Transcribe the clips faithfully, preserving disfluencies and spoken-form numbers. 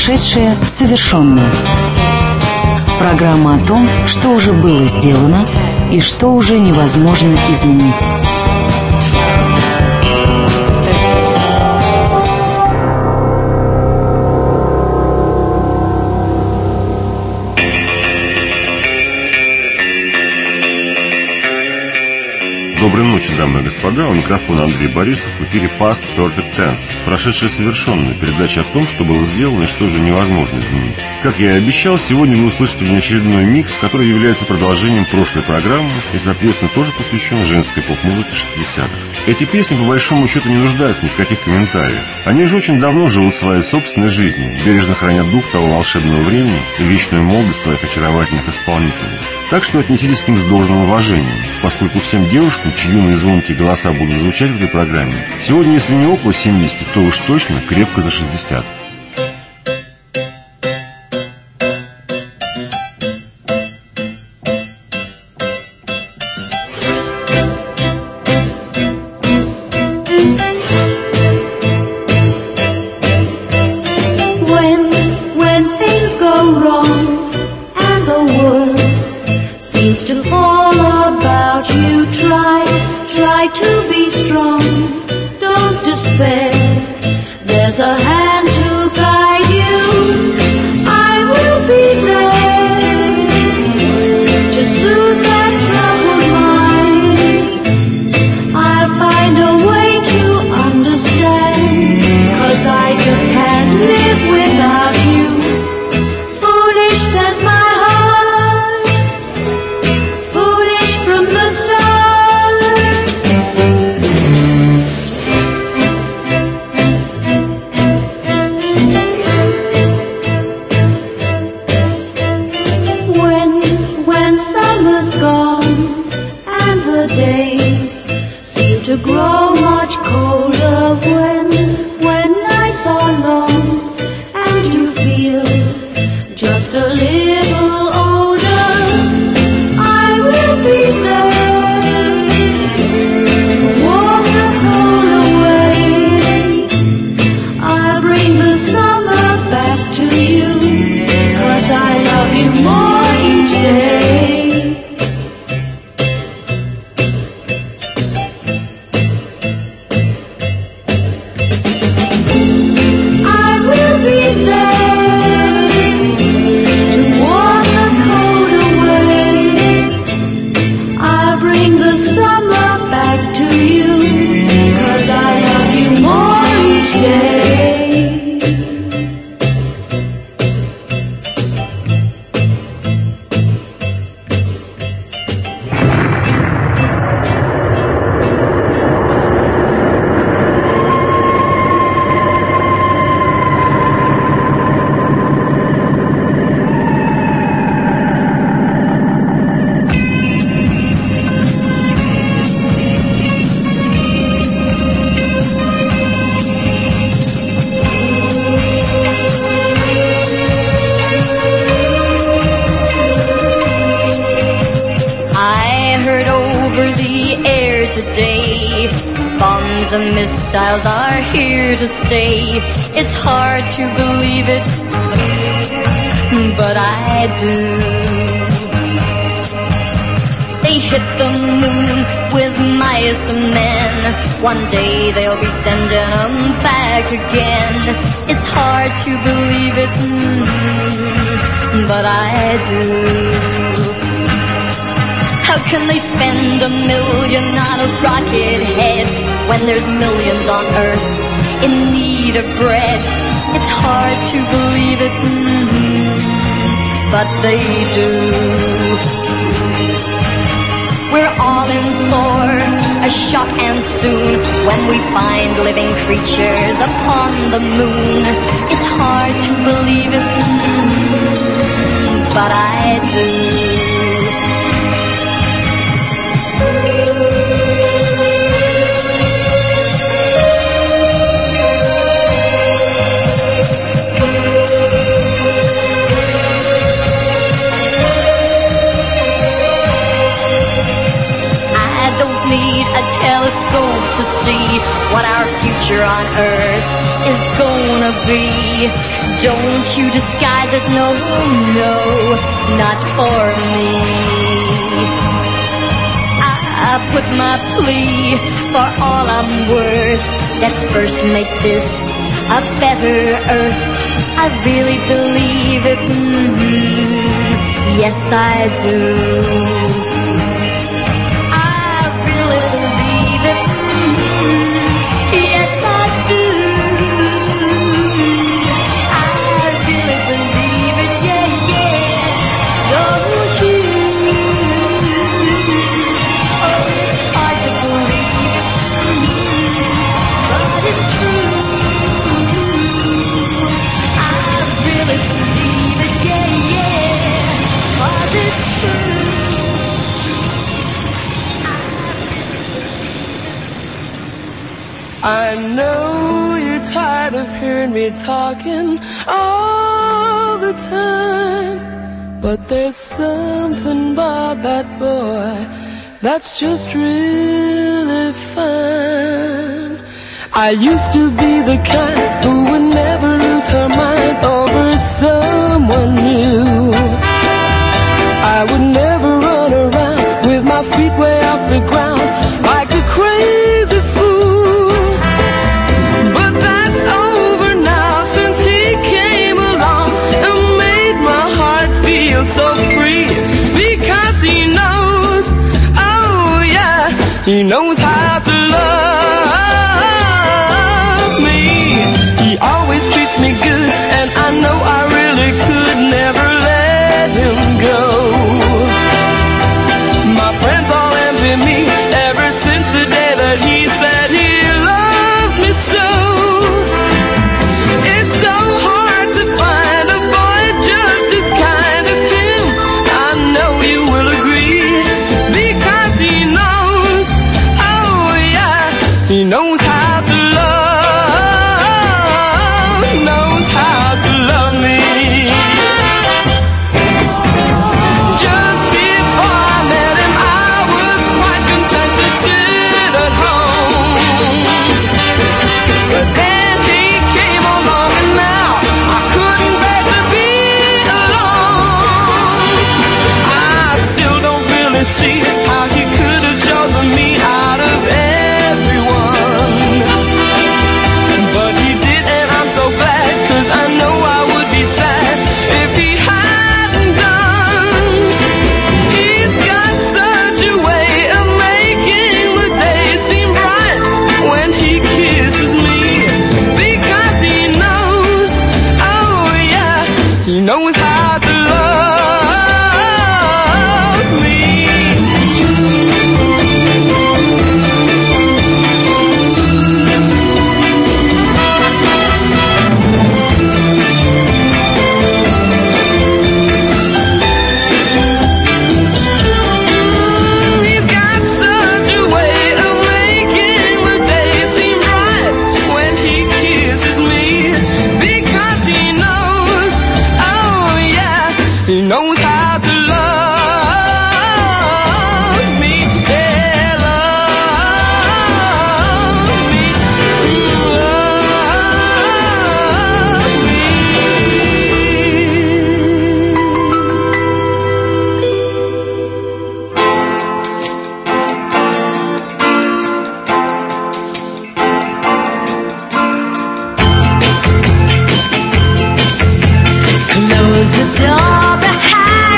Прошедшее совершенно. Программа о том, что уже было сделано и что уже невозможно изменить. Доброй ночи, дамы и господа. У микрофона Андрей Борисов. В эфире Past Perfect Tense. Прошедшее совершенно. Передача о том, что было сделано и что уже невозможно изменить. Как я и обещал, сегодня вы услышите внеочередной микс, который является продолжением прошлой программы и, соответственно, тоже посвящен женской поп-музыке шестидесятых. Эти песни, по большому счету, не нуждаются ни в каких комментариях. Они же очень давно живут своей собственной жизнью, бережно хранят дух того волшебного времени и вечную молодость своих очаровательных исполнительниц. Так что отнеситесь к ним с должным уважением, поскольку всем девушкам, чьи юные звонкие голоса будут звучать в этой программе, сегодня, если не около семидесяти, то уж точно крепко за шестьдесят. Missiles are here to stay. It's hard to believe it, but I do. They hit the moon with mice and men. One day they'll be sending them back again. It's hard to believe it, but I do. How can they spend a million on a rocket head when there's millions on Earth in need of bread? It's hard to believe it, but they do. We're all in for a shock and soon when we find living creatures upon the moon. It's hard to believe it, but I do. telescope to see what our future on Earth is gonna wanna be. Don't you disguise it, no, no, not for me. I put my plea for all I'm worth. Let's first make this a better earth. I really believe it, mm-hmm. Yes I do. I really believe it, mm-hmm. Yes I do. I really believe it, yeah, yeah. Don't you? Oh, it's hard to believe it, mm-hmm. But it's true. I really believe it, yeah, yeah. But it's true. I know you're tired of hearing me talking all the time, but there's something about that boy that's just really fine. I used to be the kind who would never lose her mind over someone new. I would never run around with my feet way off the ground like a crazy fool. But that's over now since he came along and made my heart feel so free. Because he knows, oh yeah, he knows how to love me. He always treats me good, and I know I really could never let him go. My friends all envy me ever since the day that he said he loves me so. It's so hard to find a boy just as kind as him. I know you will agree, because he knows, oh yeah, he knows how to love, knows how to love me. Just before I met him, I was quite content to sit at home. But then he came along and now I couldn't bear to be alone. I still don't really see how he could have chosen me out of everyone. But he did, and I'm so glad, 'cause I know I would be sad if he hadn't done. He's got such a way of making the day seem bright when he kisses me. Because he knows, oh yeah, he knows how to love me. He's got such a way of making the day seem bright when he kisses me. Because he knows, oh yeah, he knows how to love me. Yeah, love me, love me. Close the door behind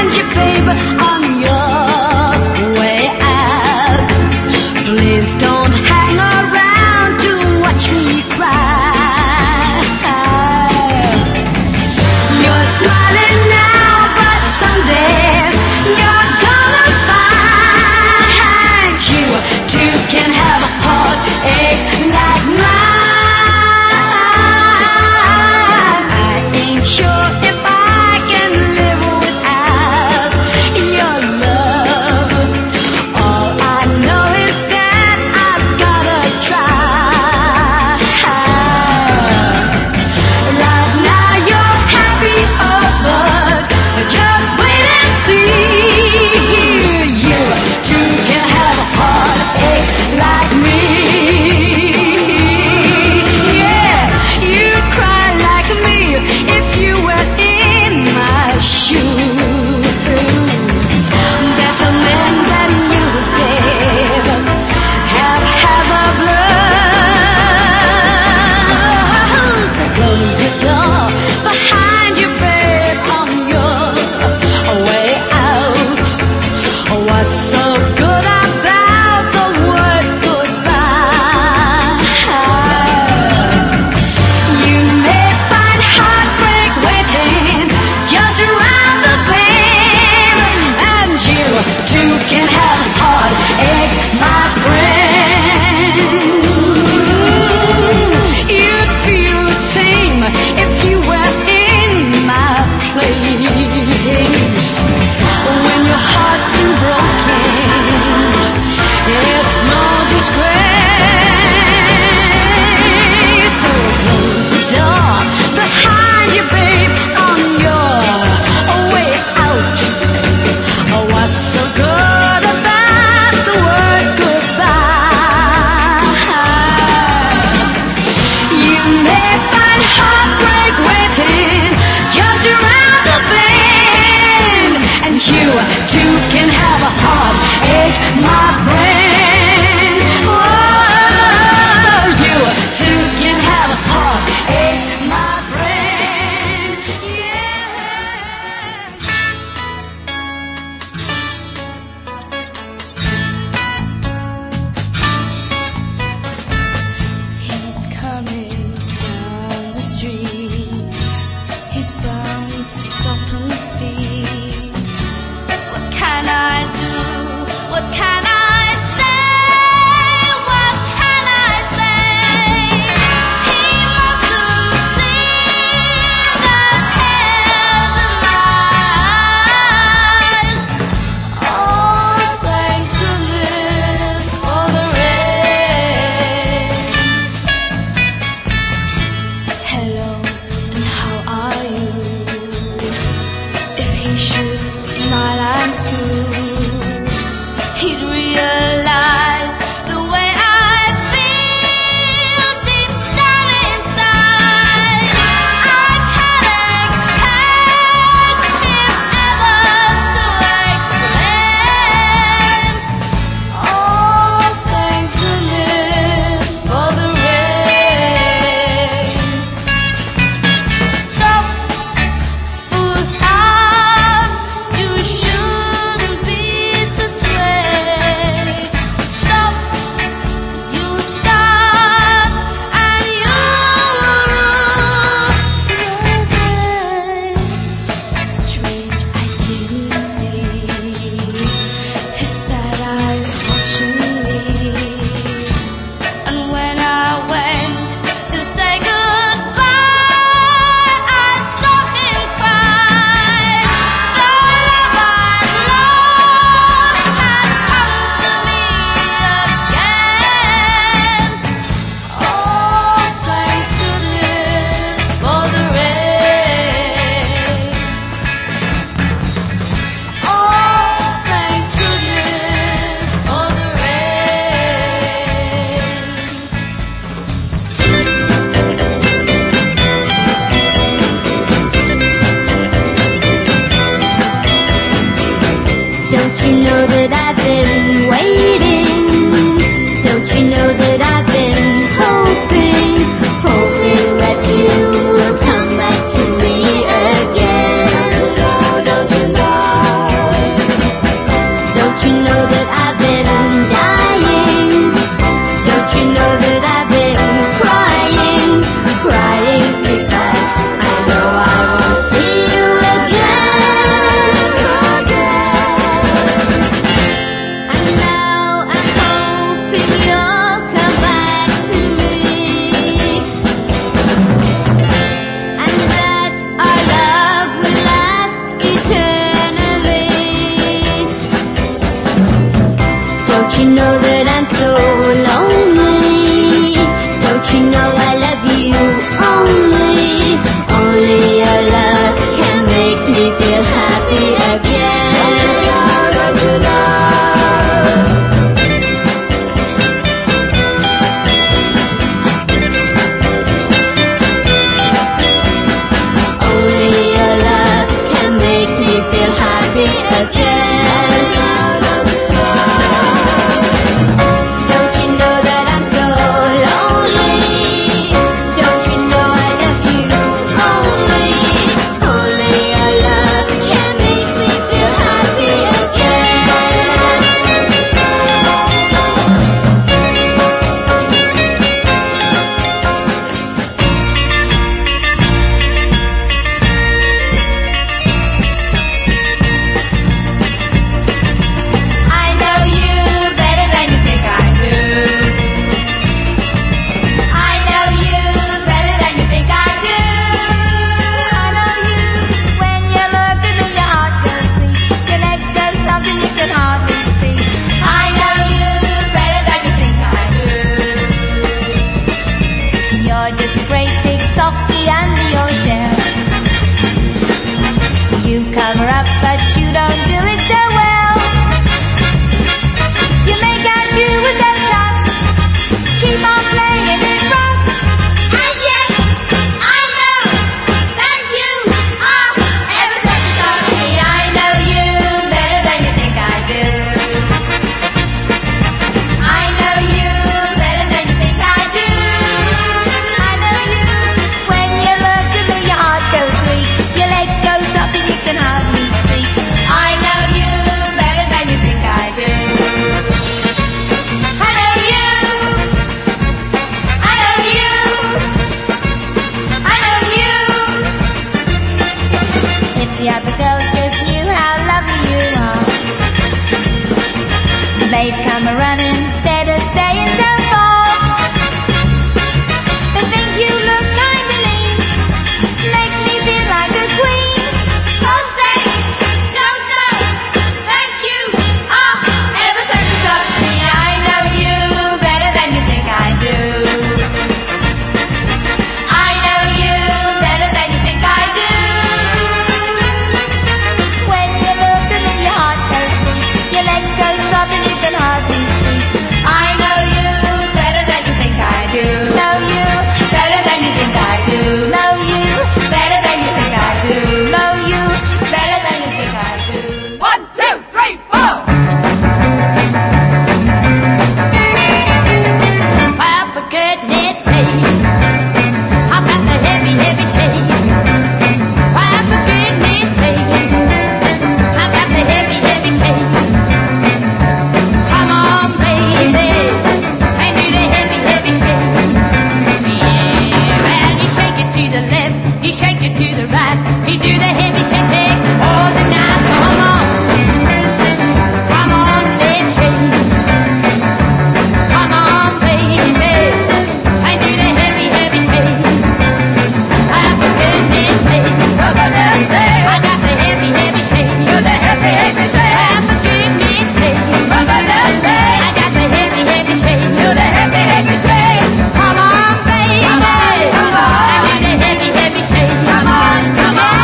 didn't speak. What can I do? What can I can hardly speak. I know you maid come running instead of staying till four. They think you look kinda lean, makes me feel like a queen. Oh, say, don't know that you are ever such a softy. I know you better than you think I do. I know you better than you think I do. When you look at me, your heart goes beat, your legs go soft and you can hardly speak. I know you better than you think I do. Know you better than you think I do. Know you better than you think I do. Know you better than you think I do. One, two, three, four. Well, for goodness sake, I've got the heavy, heavy shake. Well, for goodness sake, I've got the heavy, heavy shake. Come on, baby, and do the heavy, heavy shake. Yeah, and you shake it to the left, you shake it to the right, you do the heavy shake, shake all the night. Come on, come on, let's shake. Come on, baby, and do the heavy, heavy shake. I'm for goodness sake, for goodness sake, I got the heavy, heavy shake. Do the heavy, heavy shake. I'm for goodness sake, for goodness sake, I got the heavy, heavy shake. Do the heavy, heavy shake. Come on, baby, come on, come on, and do the heavy, heavy shake. Come on, come on.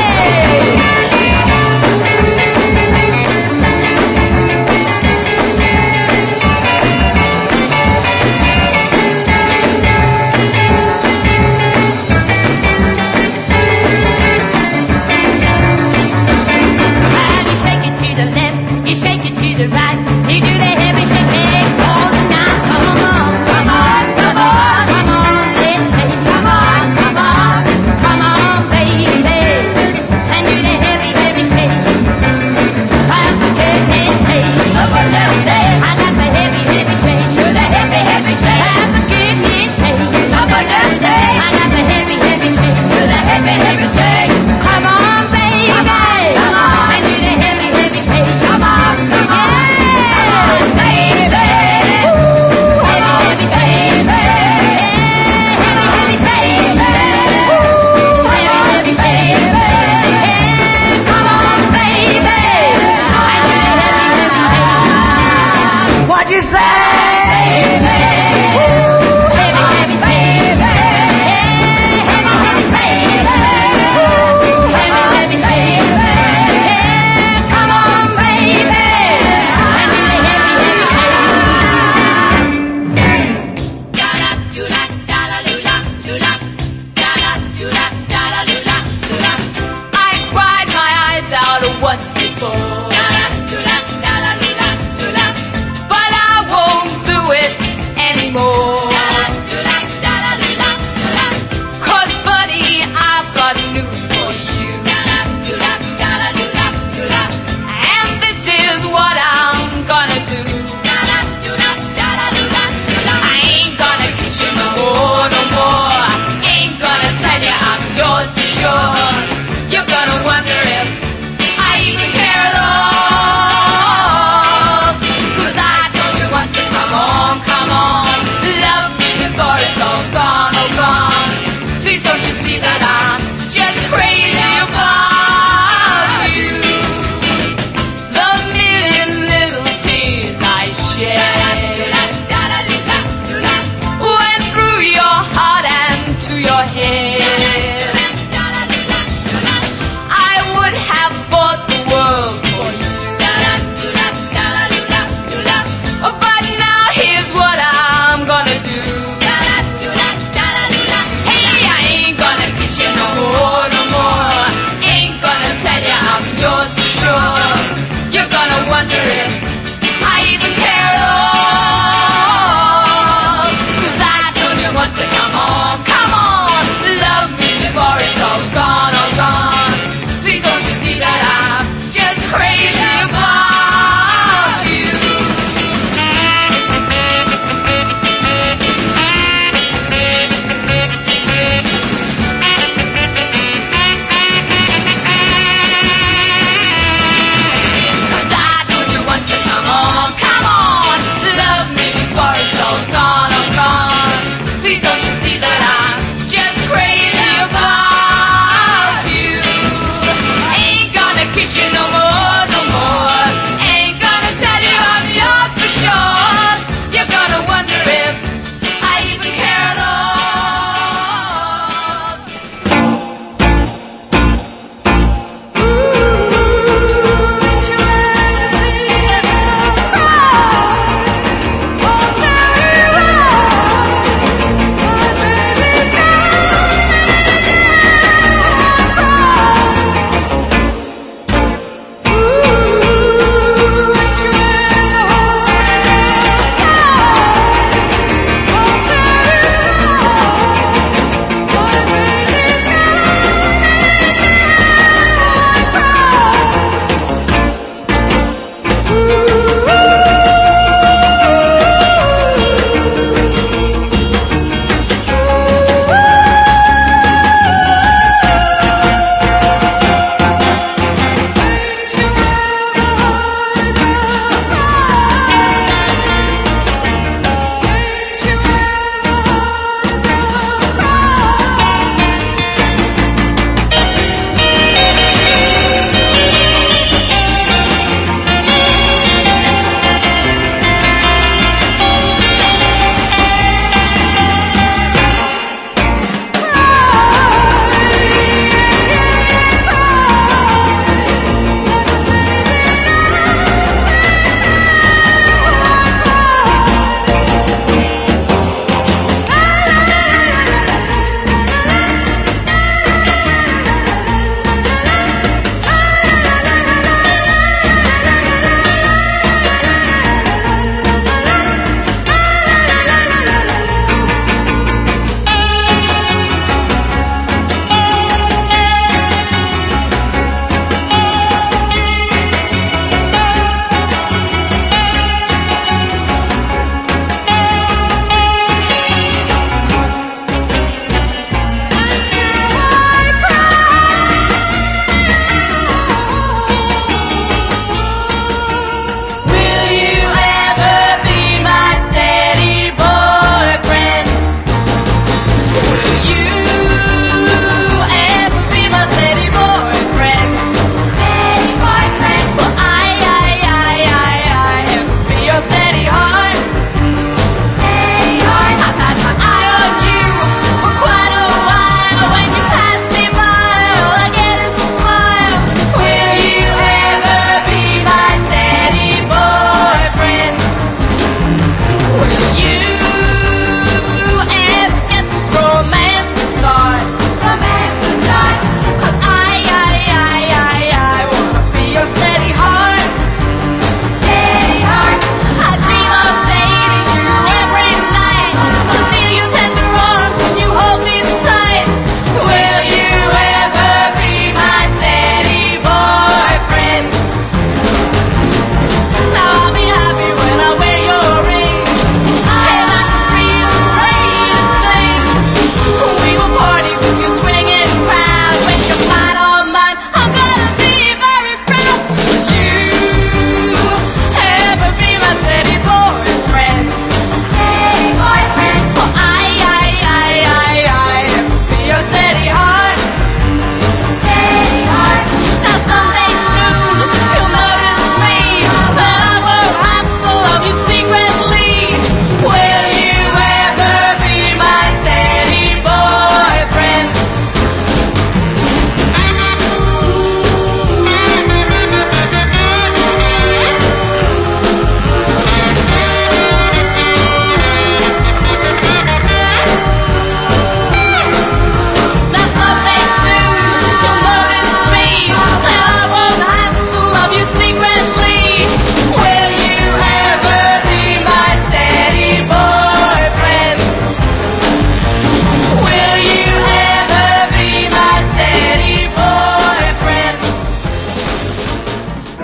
And you shake it to the left, you shake it to the right, you do the heavy shake, shake all the night. Come on, come on, come on, come on, let's shake. Come on, come on, come on, baby, and do the heavy, heavy shake. I'm for goodness sake, for goodness sake, I got the heavy, heavy shake. Do the heavy, heavy shake. I'm for goodness sake, for goodness sake, I got the heavy, heavy shake. Do the heavy, heavy shake. Come on, baby, come on, come on, and do the heavy, heavy shake. Come on, come on, come on, baby. Ooh, heavy, heavy shake. Yeah, heavy, heavy shake. Ooh, heavy, heavy shake. Yeah, come on, baby, and do the heavy, heavy shake. What'd you say? Ooh, heavy, heavy shake. Yeah, heavy, heavy shake. Ooh, heavy, heavy shake. Yeah, come on, baby, and do the heavy, heavy shake. Da-da, do-da, da-da-loo-la, loo-la. Da-da, do-da, da-da-loo-la, loo-la. I cried my eyes out once before, Da-da, do-da, da-da-loo-la, loo-la. but I won't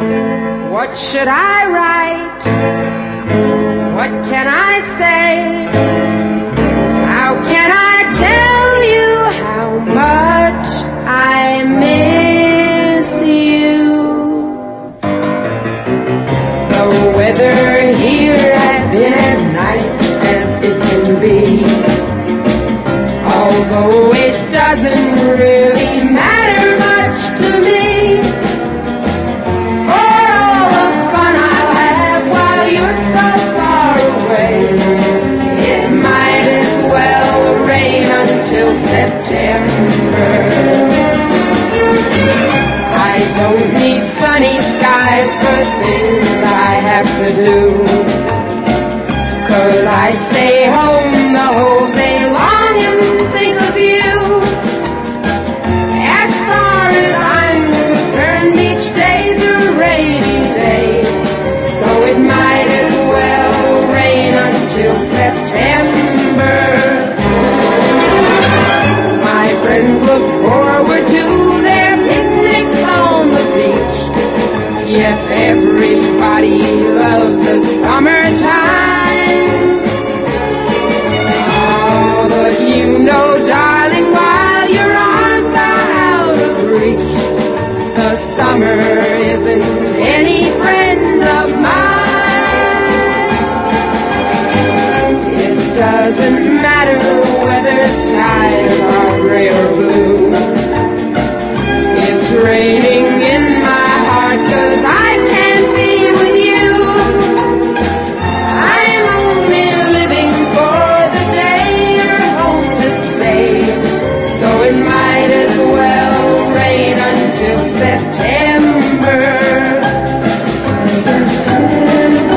What should I write? What can I say? How can I tell you how much I miss you? The weather here has been as nice as it can be, although it doesn't really matter much to me. For all the fun I'll have while you're so far away, it might as well rain until September. I don't need sunny skies for things I have to do, 'cause I stay home the whole day long and think of you. As far as I'm concerned, each day's a rainy day, so it might as well rain until September. My friends look forward to their picnics on the beach. Yes, everybody loves the summertime. Oh, but you know, darling, while your arms are out of reach, the summer isn't any friend of mine. It doesn't matter whether skies are gray or blue. It's raining in my heart 'cause I can't be with you. I'm only living for the day you're home to stay, so it might as well rain until September. September,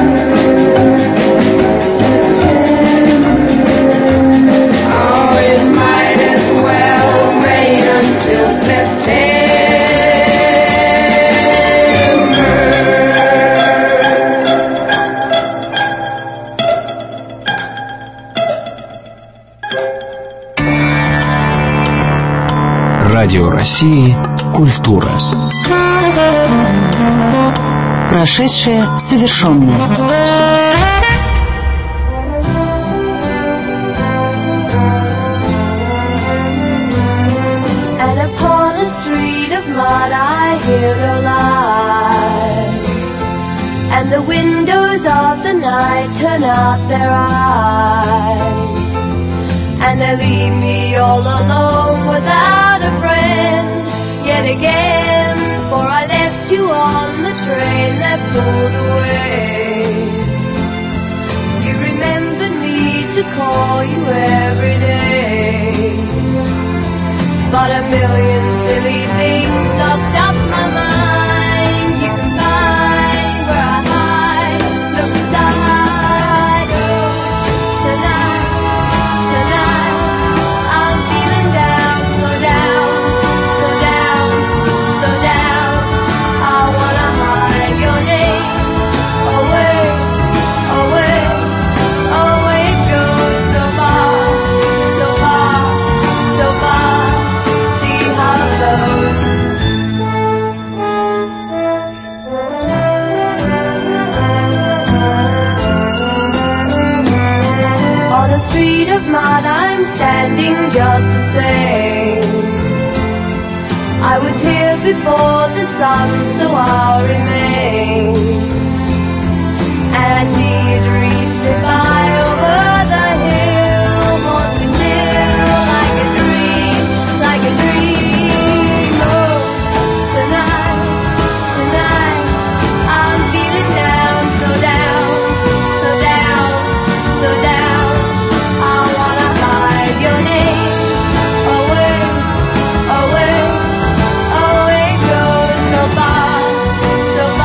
September. Oh, it might as well rain until September. Радио России «Культура». Прошедшее совершенное. And upon a street of mud I hear their lies, and the windows of the night turn out their eyes, and they leave me all alone without a friend yet again, for I left you on the train that pulled away. You remembered me to call you every day, but a million silly things knocked up my mind. You can find where I hide, look inside. Oh, tonight, tonight, I'm feeling down, so down, so down, so down. I wanna hide your name away, away, away. It goes so far, so far, so far. See how it goes. On a street of mud I'm standing just the same. I was here before the sun, so I'll remain. And I see it reach the by over the hill, haunt me still like a dream, like a dream. Oh, tonight, tonight, I'm feeling down, so down, so down, so down. I wanna hide your name away, away, away. Goes so far, so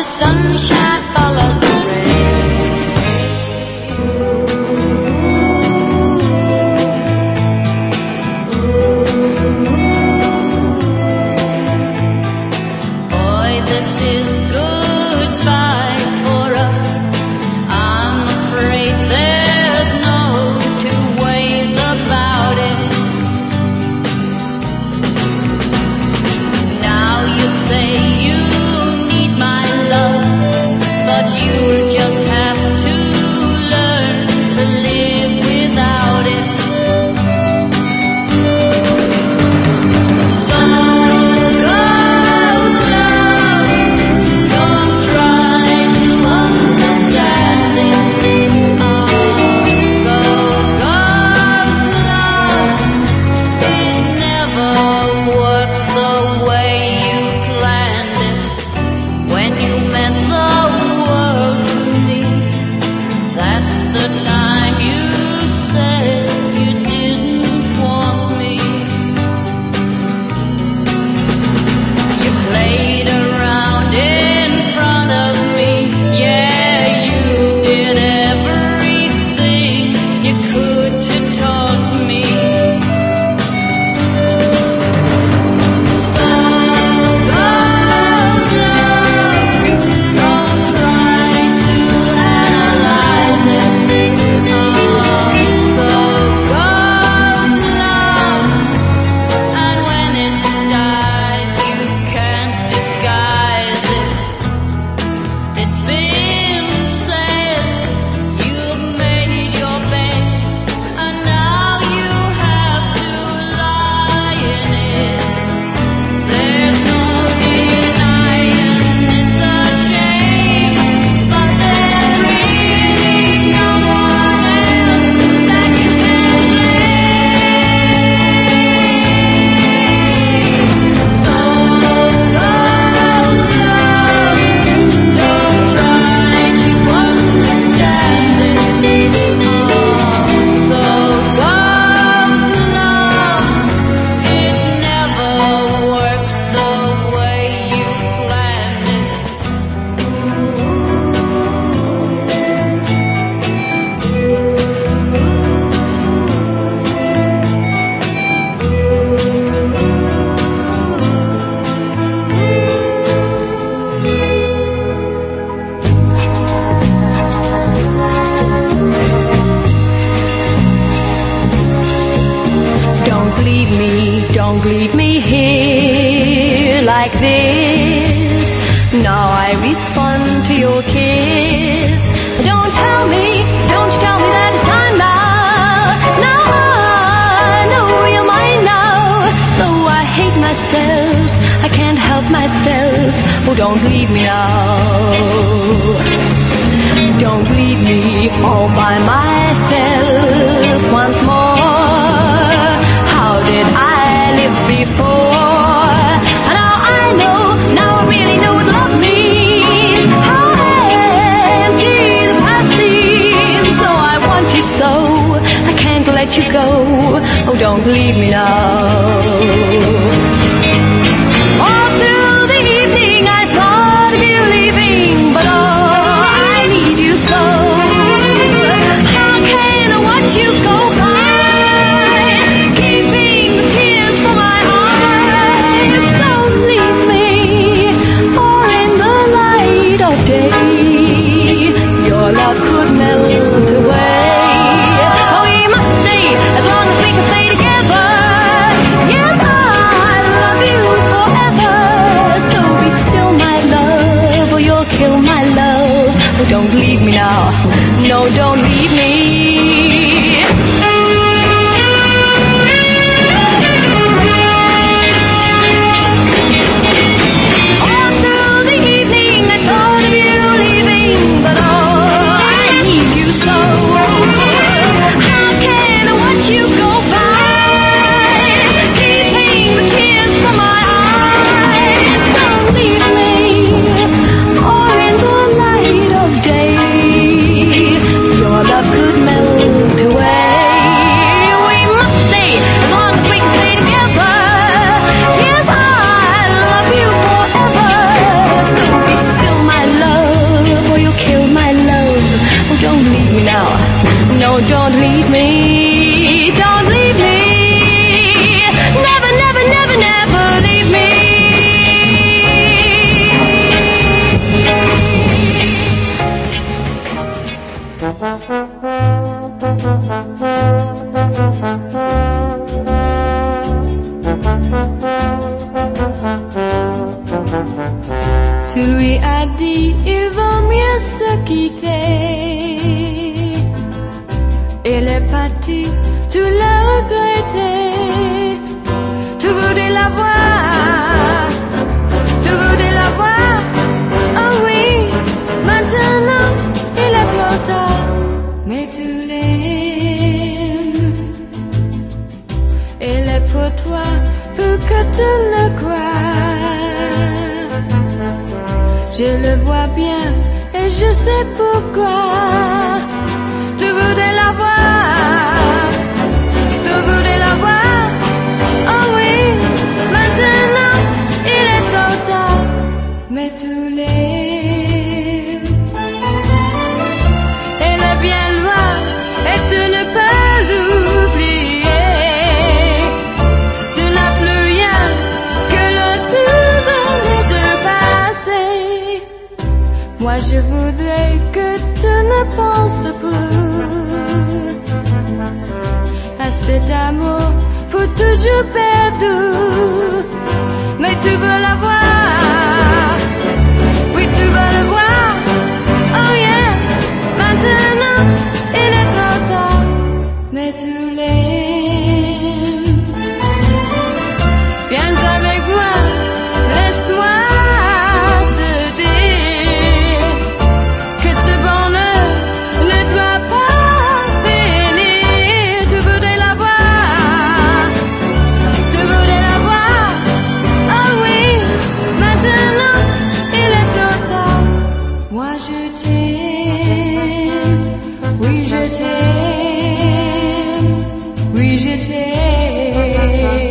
the sunshine follows the your love. Tu lui as dit il vaut mieux se quitter. Il est parti, tu l'as regretté. Tu voulais la voir, tu voulais la voir. Oh oui, maintenant il est trop tard, mais tu l'aimes. Il est pour toi plus que tu le crois. Je le vois bien et je sais pourquoi. Tu voudrais la voir, tu voudrais la voir. Oh oui, maintenant il est trop tard, mais tu l'aimes. Elle est bien loin et tu ne peux l'oublier. Tu n'as plus rien que le souvenir du passé. Moi je voudrais que tu ne penses plus à cet amour pour toujours perdu. Mais tu veux la voir, oui tu veux le voir. Oh yeah, maintenant il est trop tard, mais tu l'aimes. Viens avec moi, laisse-moi te dire que ce bonheur ne doit pas finir. Tu voudrais la voir, tu voudrais la voir. Oh oui, maintenant il est trop tard. Moi je t'aime, oui je t'aime, oui je t'aime.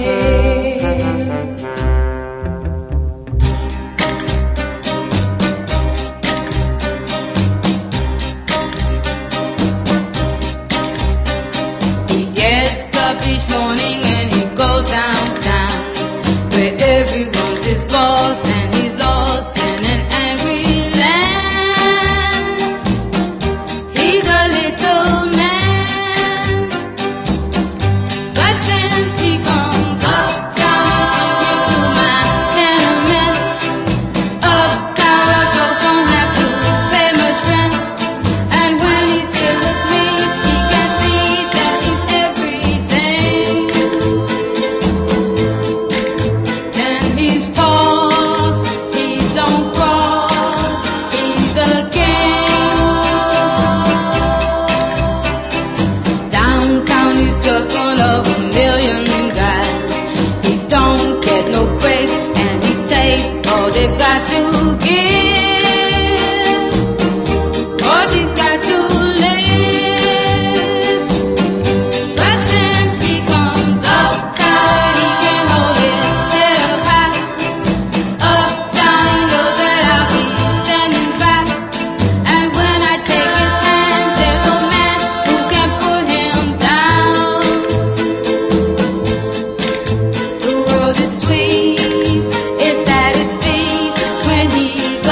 He gets up each morning and he goes downtown, where everyone's his boss and he's lost in an angry land. He's a little man, but then he comes uptown into my tenement. Uptown, our folks don't have to pay much rent, and when he's still with me, he can see that he's everything. Then he's tall, he don't crawl, he's the king. Downtown he's just one of a million guys. He don't get no break and he takes all they've got to give. All he's got to live. But then he comes uptown, he can hold his head up high. Uptown he knows that I'll be standing by. And when I take his hand, there's no man who can put him down. The world is sweet, it's at his feet when he's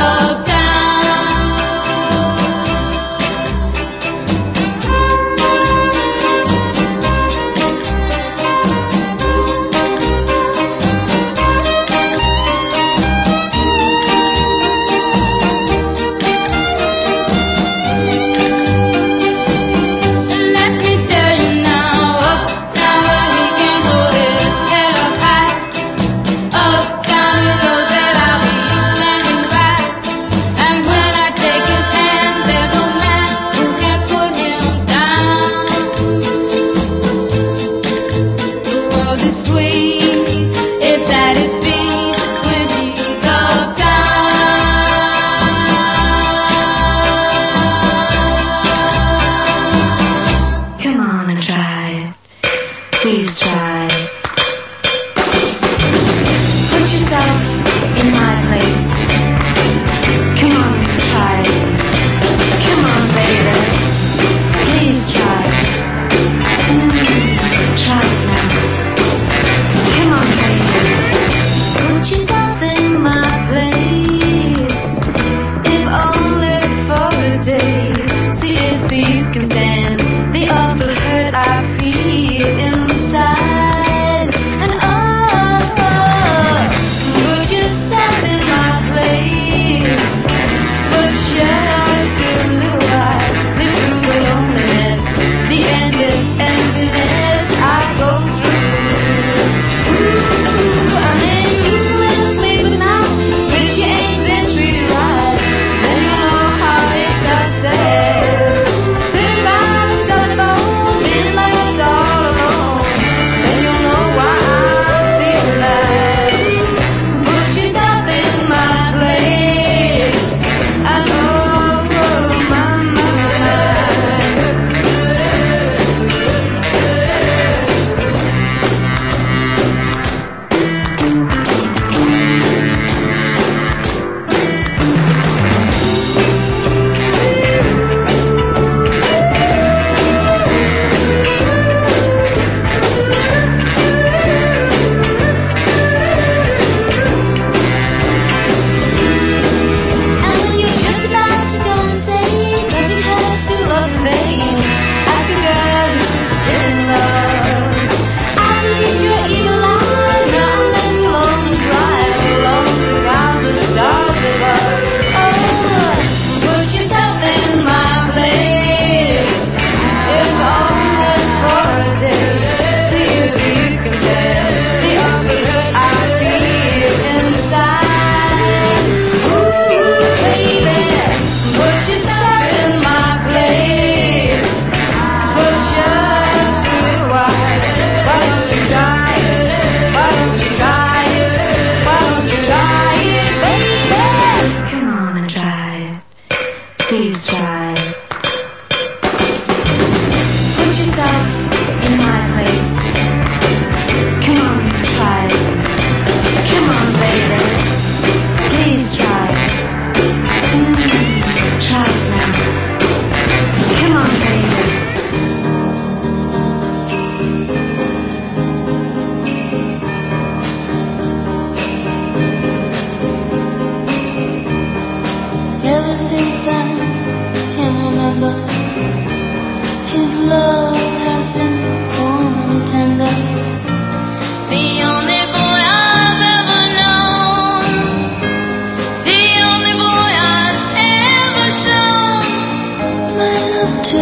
ever since I can remember, his love has been warm and tender. The only boy I've ever known, the only boy I've ever shown my love to,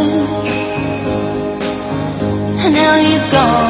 and now he's gone.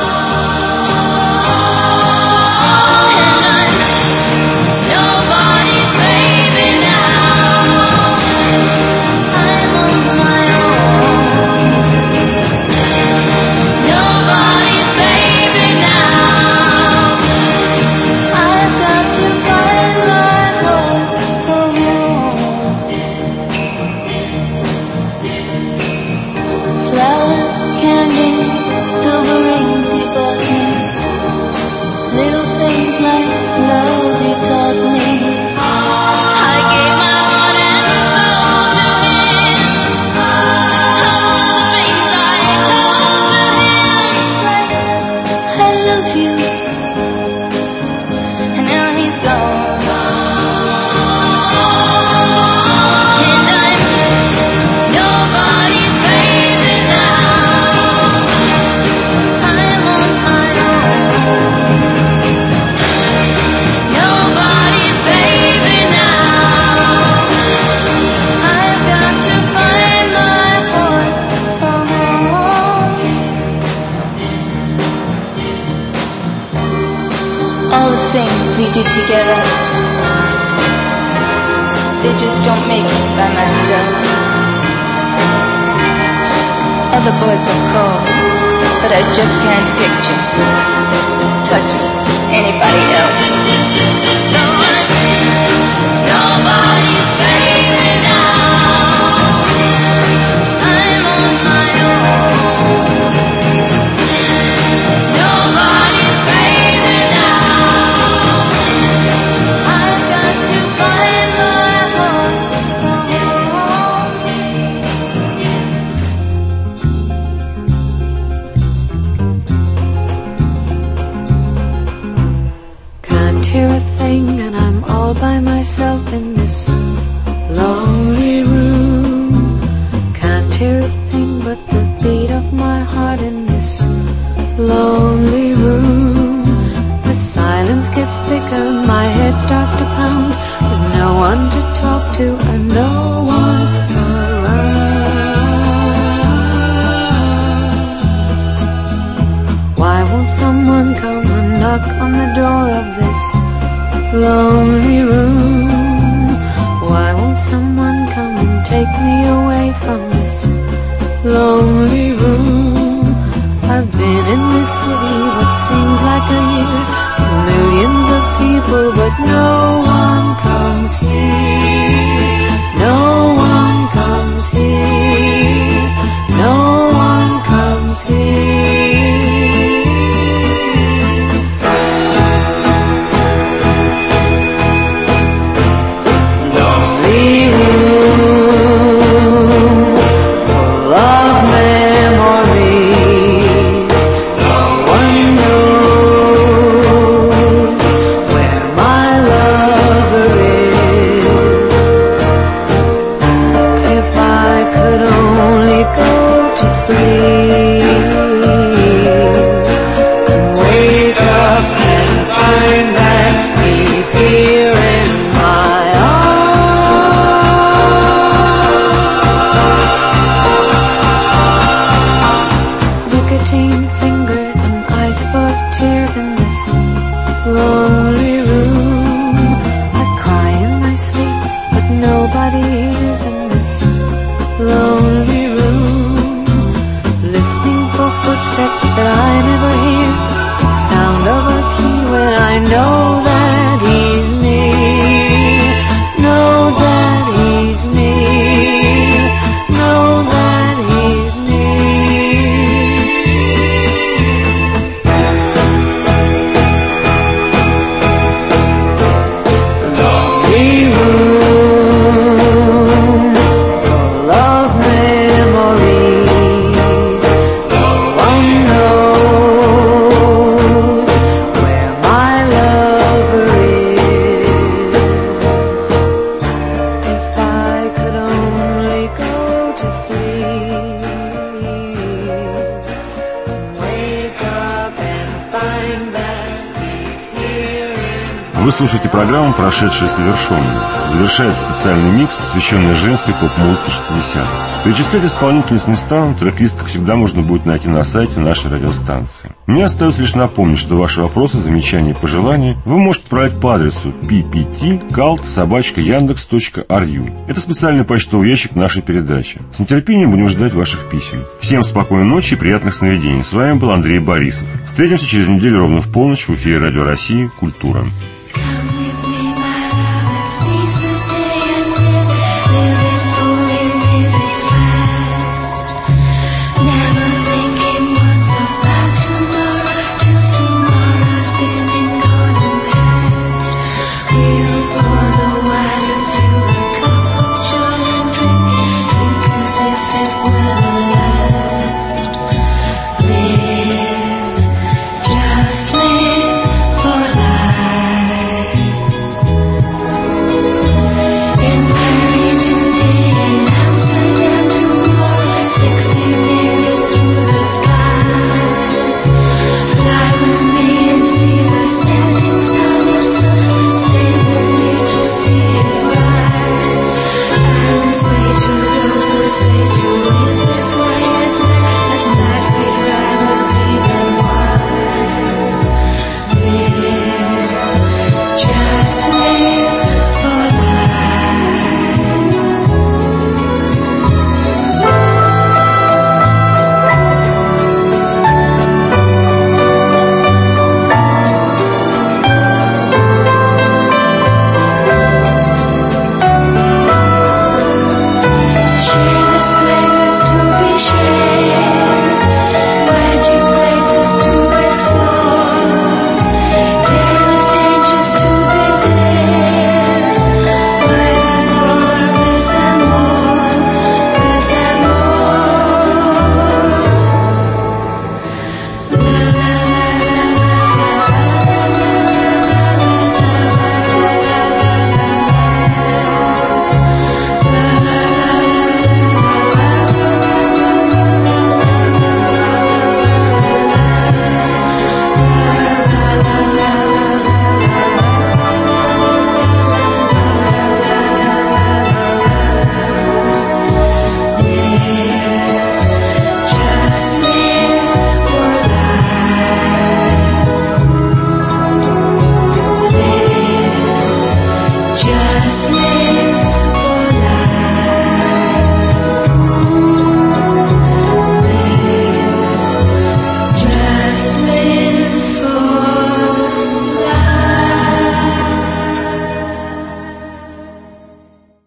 Together, they just don't make it by myself. Other boys are cold, but I just can't picture touching anybody else. So much, nobody's baby now. I'm on my own. Nobody's baby now. By myself in this lonely room, can't hear a thing but the beat of my heart in this lonely room. The silence gets thicker, my head starts to pound. There's no one to talk to and no one around. Why won't someone come and knock on the door of this lonely room? Why won't someone come and take me away from this lonely room? I've been in this city what seems like a year, with millions of people, but no one comes here. No one comes here. No one comes here. Memories, no one knows. Вы слушаете программу «Прошедшее совершенно». Завершается специальный микс, посвященный женской поп-музыке шестидесятых. Перечислять исполнительниц не стану, трек-лист, как всегда, можно будет найти на сайте нашей радиостанции. Мне остается лишь напомнить, что ваши вопросы, замечания и пожелания вы можете отправить по адресу пи пи ти калт собака яндекс точка ар ю. Это специальный почтовый ящик нашей передачи. С нетерпением будем ждать ваших писем. Всем спокойной ночи и приятных сновидений. С вами был Андрей Борисов. Встретимся через неделю ровно в полночь в эфире Радио России «Культура».